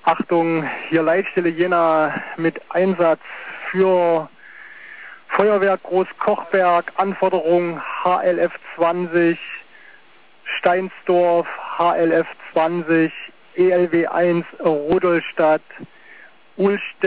Achtung, hier Leitstelle Jena mit Einsatz für Feuerwerk Großkochberg, Anforderung HLF 20, Steinsdorf, HLF 20, ELW 1, Rudolstadt, Uhlstedt.